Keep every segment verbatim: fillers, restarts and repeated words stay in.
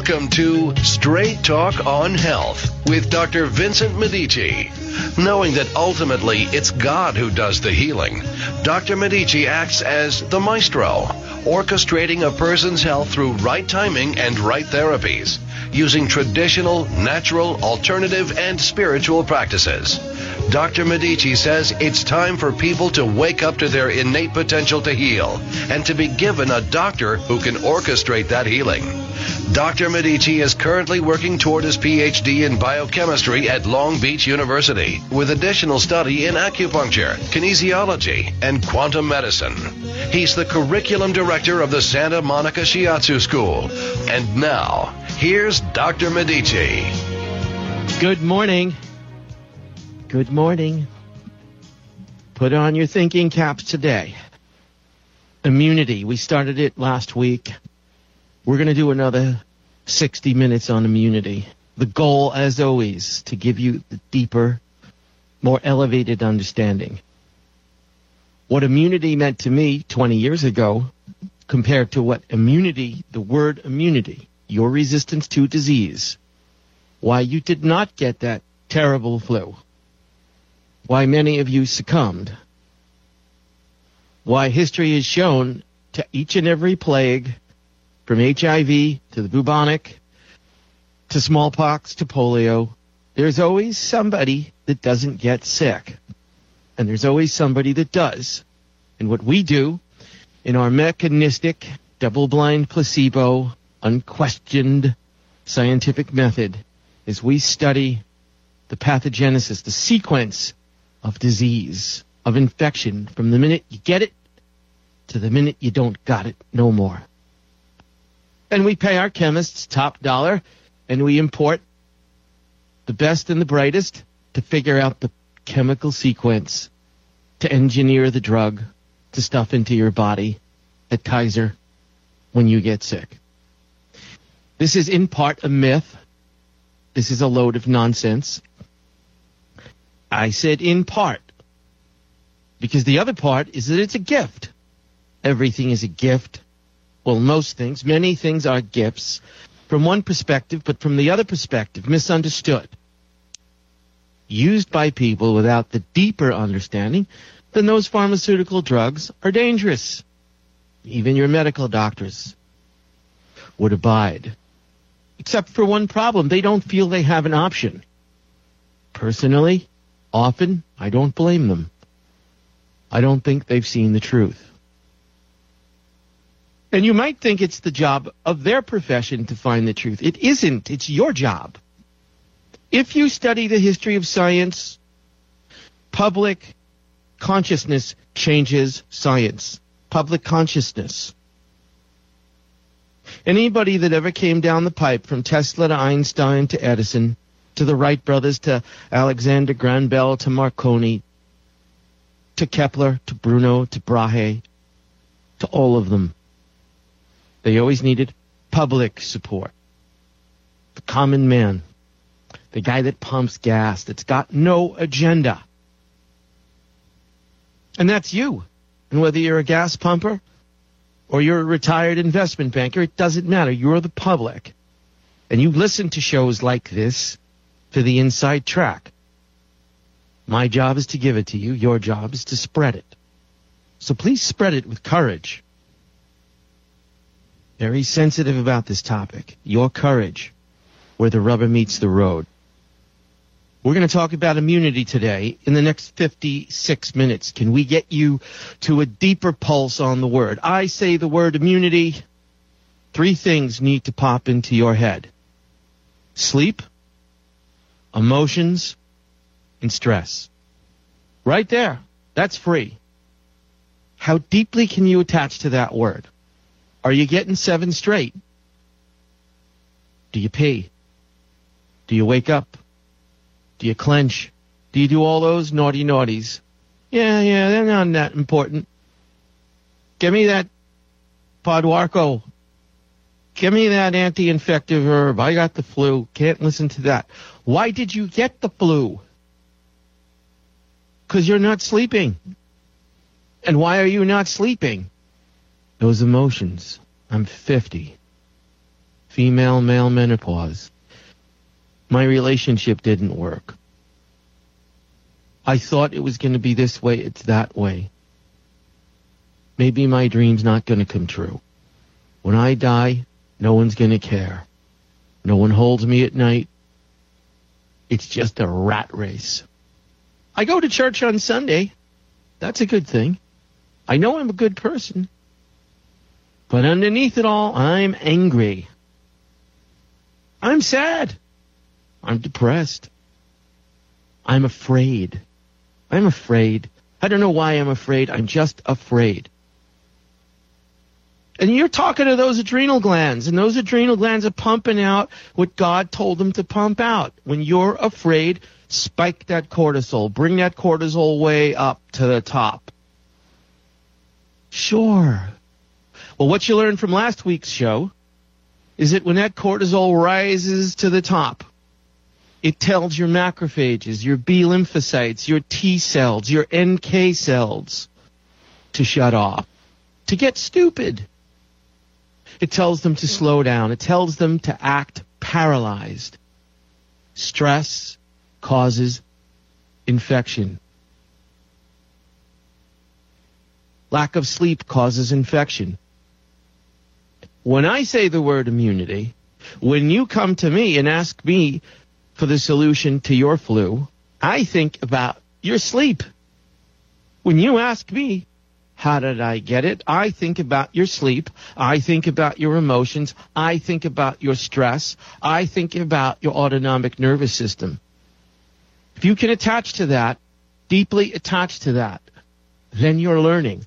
Welcome to Straight Talk on Health with Doctor Vincent Medici. Knowing that ultimately it's God who does the healing, Doctor Medici acts as the maestro, orchestrating a person's health through right timing and right therapies, using traditional, natural, alternative, and spiritual practices. Doctor Medici says it's time for people to wake up to their innate potential to heal and to be given a doctor who can orchestrate that healing. Doctor Medici is currently working toward his P H D in biochemistry at Long Beach University with additional study in acupuncture, kinesiology, and quantum medicine. He's the curriculum director of the Santa Monica Shiatsu School. And now, here's Doctor Medici. Good morning. Good morning. Put on your thinking caps today. Immunity. We started it last week. We're going to do another sixty minutes on immunity. The goal, as always, to give you the deeper, more elevated understanding. What immunity meant to me twenty years ago compared to what immunity, the word immunity, your resistance to disease, why you did not get that terrible flu, why many of you succumbed, why history has shown to each and every plague, from H I V to the bubonic to smallpox to polio, there's always somebody that doesn't get sick. And there's always somebody that does. And what we do in our mechanistic, double-blind, placebo, unquestioned scientific method is we study the pathogenesis, the sequence of disease, of infection, from the minute you get it to the minute you don't got it no more. And we pay our chemists top dollar, and we import the best and the brightest to figure out the chemical sequence, to engineer the drug, to stuff into your body at Kaiser when you get sick. This is in part a myth. This is a load of nonsense. I said in part, because the other part is that it's a gift. Everything is a gift. Well, most things, many things are gifts from one perspective, but from the other perspective, misunderstood. Used by people without the deeper understanding, then those pharmaceutical drugs are dangerous. Even your medical doctors would abide. Except for one problem, they don't feel they have an option. Personally, often, I don't blame them. I don't think they've seen the truth. And you might think it's the job of their profession to find the truth. It isn't. It's your job. If you study the history of science, public consciousness changes science. Public consciousness. Anybody that ever came down the pipe from Tesla to Einstein to Edison to the Wright brothers to Alexander Graham Bell to Marconi to Kepler to Bruno to Brahe, to all of them, they always needed public support. The common man. The guy that pumps gas, that's got no agenda. And that's you. And whether you're a gas pumper or you're a retired investment banker, it doesn't matter. You're the public. And you listen to shows like this for the inside track. My job is to give it to you. Your job is to spread it. So please spread it with courage. Very sensitive about this topic. Your courage, where the rubber meets the road. We're going to talk about immunity today in the next fifty-six minutes. Can we get you to a deeper pulse on the word? I say the word immunity. Three things need to pop into your head. Sleep, emotions, and stress. Right there. That's free. How deeply can you attach to that word? Are you getting seven straight? Do you pee? Do you wake up? Do you clench? Do you do all those naughty naughties? Yeah, yeah, they're not that important. Give me that Podwarco. Give me that anti-infective herb. I got the flu. Can't listen to that. Why did you get the flu? Because you're not sleeping. And why are you not sleeping? Those emotions. I'm fifty. female male menopause. My relationship didn't work. I thought it was going to be this way, it's that way. Maybe my dream's not going to come true. When I die, no one's going to care. No one holds me at night. It's just a rat race. I go to church on Sunday. That's a good thing. I know I'm a good person. But underneath it all, I'm angry. I'm sad. I'm depressed. I'm afraid. I'm afraid. I don't know why I'm afraid. I'm just afraid. And you're talking to those adrenal glands, and those adrenal glands are pumping out what God told them to pump out. When you're afraid, spike that cortisol. Bring that cortisol way up to the top. Sure. Well, what you learned from last week's show is that when that cortisol rises to the top, it tells your macrophages, your B lymphocytes, your T cells, your N K cells to shut off, to get stupid. It tells them to slow down. It tells them to act paralyzed. Stress causes infection. Lack of sleep causes infection. When I say the word immunity, when you come to me and ask me for the solution to your flu, I think about your sleep. When you ask me, how did I get it? I think about your sleep. I think about your emotions. I think about your stress. I think about your autonomic nervous system. If you can attach to that, deeply attach to that, then you're learning.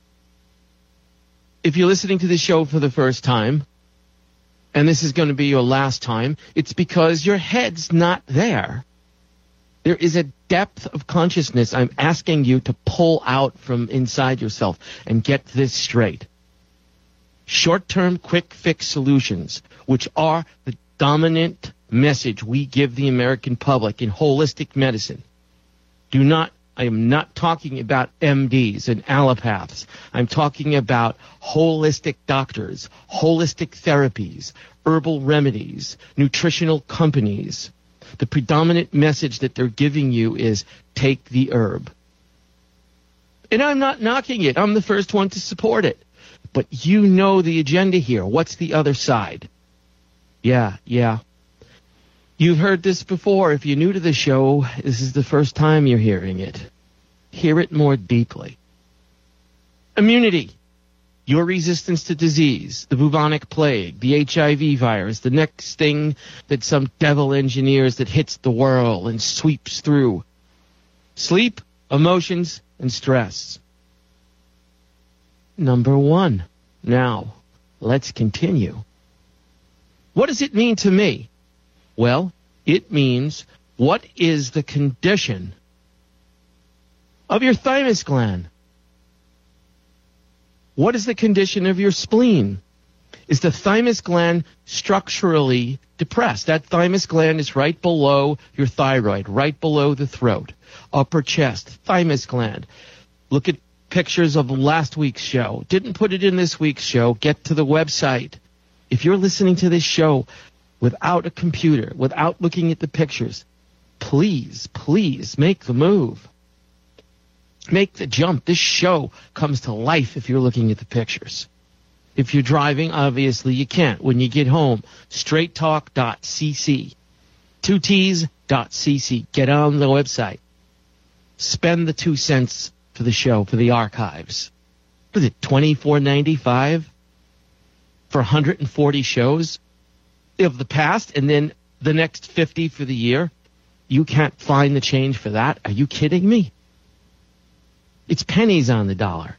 If you're listening to this show for the first time, and this is going to be your last time, it's because your head's not there. There is a depth of consciousness I'm asking you to pull out from inside yourself and get this straight. Short-term, quick-fix solutions, which are the dominant message we give the American public in holistic medicine. Do not, I am not talking about M Ds and allopaths. I'm talking about holistic doctors, holistic therapies, herbal remedies, nutritional companies. The predominant message that they're giving you is take the herb. And I'm not knocking it. I'm the first one to support it. But you know the agenda here. What's the other side? Yeah, yeah. You've heard this before. If you're new to the show, this is the first time you're hearing it. Hear it more deeply. Immunity. Your resistance to disease, the bubonic plague, the H I V virus, the next thing that some devil engineers that hits the world and sweeps through. Sleep, emotions, and stress. Number one. Now, let's continue. What does it mean to me? Well, it means what is the condition of your thymus gland? What is the condition of your spleen? Is the thymus gland structurally depressed? That thymus gland is right below your thyroid, right below the throat, upper chest, thymus gland. Look at pictures of last week's show. Didn't put it in this week's show. Get to the website. If you're listening to this show without a computer, without looking at the pictures, please, please make the move. Make the jump. This show comes to life if you're looking at the pictures. If you're driving, obviously you can't. When you get home, straight talk dot c c, two t's dot c c. Get on the website. Spend the two cents for the show, for the archives. What is it, twenty-four ninety-five for one hundred forty shows of the past, and then the next fifty for the year? You can't find the change for that? Are you kidding me? It's pennies on the dollar.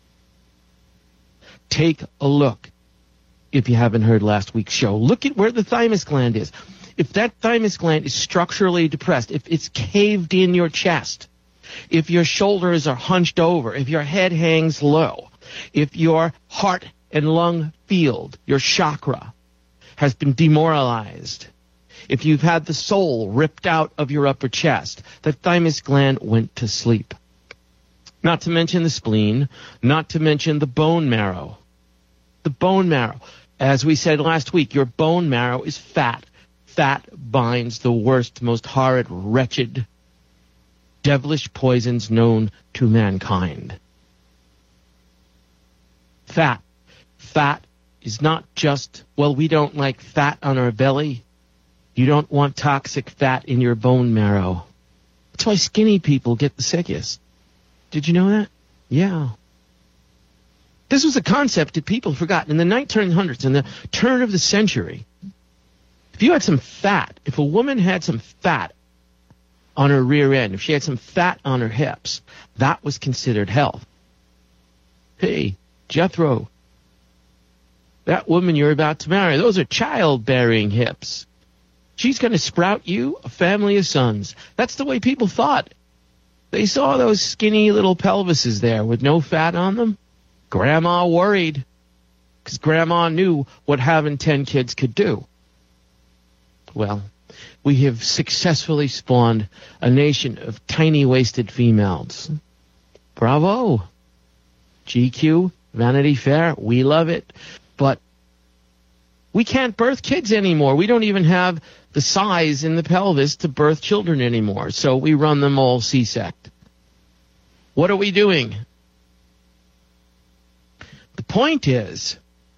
Take a look. If you haven't heard last week's show, look at where the thymus gland is. If that thymus gland is structurally depressed, if it's caved in your chest, if your shoulders are hunched over, if your head hangs low, if your heart and lung field, your chakra, has been demoralized, if you've had the soul ripped out of your upper chest, the thymus gland went to sleep. Not to mention the spleen, not to mention the bone marrow. The bone marrow. As we said last week, your bone marrow is fat. Fat binds the worst, most horrid, wretched, devilish poisons known to mankind. Fat. Fat is not just, well, we don't like fat on our belly. You don't want toxic fat in your bone marrow. That's why skinny people get the sickest. Did you know that? Yeah. This was a concept that people forgot. In the nineteen hundreds, in the turn of the century, if you had some fat, if a woman had some fat on her rear end, if she had some fat on her hips, that was considered health. Hey, Jethro, that woman you're about to marry, those are childbearing hips. She's going to sprout you a family of sons. That's the way people thought. They saw those skinny little pelvises there with no fat on them. Grandma worried because Grandma knew what having ten kids could do. Well, we have successfully spawned a nation of tiny-waisted females. Bravo. G Q, Vanity Fair, we love it. But we can't birth kids anymore. We don't even have the size in the pelvis to birth children anymore. So we run them all C-sect. What are we doing? The point is,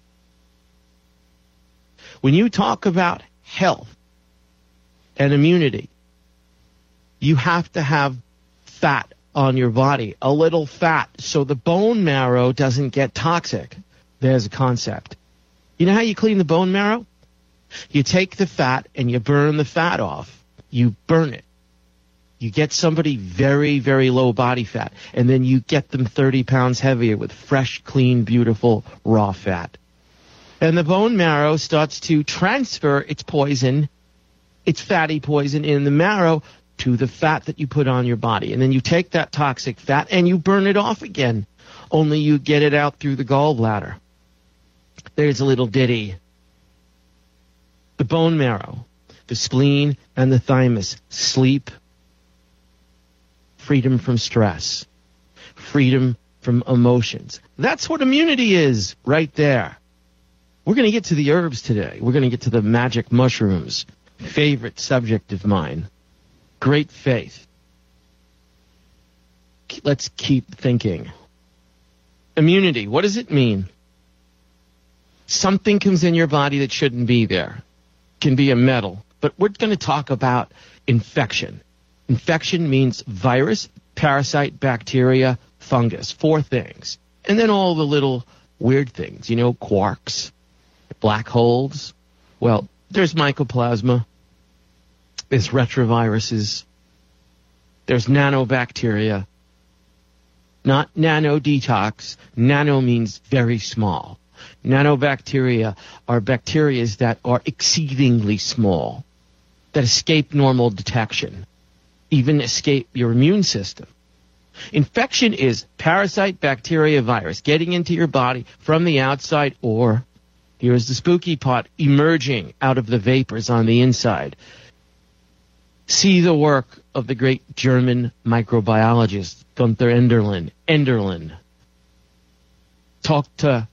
when you talk about health and immunity, you have to have fat on your body, a little fat, so the bone marrow doesn't get toxic. There's a concept. You know how you clean the bone marrow? You take the fat and you burn the fat off. You burn it. You get somebody very, very low body fat, and then you get them thirty pounds heavier with fresh, clean, beautiful, raw fat. And the bone marrow starts to transfer its poison, its fatty poison in the marrow, to the fat that you put on your body. And then you take that toxic fat and you burn it off again, only you get it out through the gallbladder. There's a little ditty. The bone marrow, the spleen, and the thymus sleep. Freedom from stress. Freedom from emotions. That's what immunity is right there. We're going to get to the herbs today. We're going to get to the magic mushrooms. Favorite subject of mine. Great faith. Let's keep thinking. Immunity, what does it mean? Something comes in your body that shouldn't be there. Can be a metal. But we're going to talk about infection. Infection means virus, parasite, bacteria, fungus. Four things. And then all the little weird things, you know, quarks, black holes. Well, there's mycoplasma. There's retroviruses. There's nanobacteria. Not nano detox. Nano means very small. Nanobacteria are bacteria that are exceedingly small, that escape normal detection, even escape your immune system. Infection is parasite, bacteria, virus getting into your body from the outside, or, here's the spooky part, emerging out of the vapors on the inside. See the work of the great German microbiologist Gunther Enderlin. Enderlin. Talk to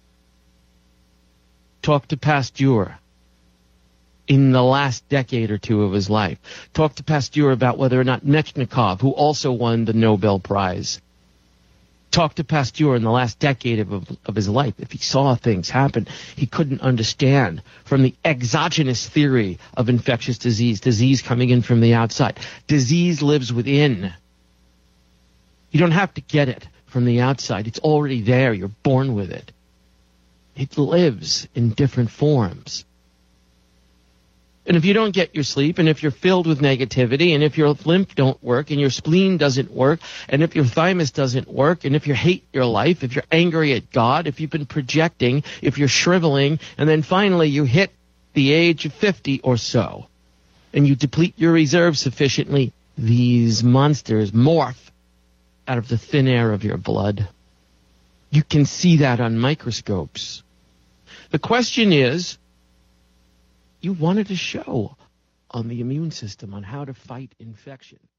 talk to Pasteur in the last decade or two of his life. Talk to Pasteur about whether or not Mechnikov, who also won the Nobel Prize, talk to Pasteur in the last decade of, of, of his life. If he saw things happen he couldn't understand from the exogenous theory of infectious disease, disease coming in from the outside. Disease lives within. You don't have to get it from the outside. It's already there. You're born with it. It lives in different forms. And if you don't get your sleep, and if you're filled with negativity, and if your lymph don't work, and your spleen doesn't work, and if your thymus doesn't work, and if you hate your life, if you're angry at God, if you've been projecting, if you're shriveling, and then finally you hit the age of fifty or so, and you deplete your reserves sufficiently, these monsters morph out of the thin air of your blood. You can see that on microscopes. The question is, you wanted a show on the immune system, on how to fight infection.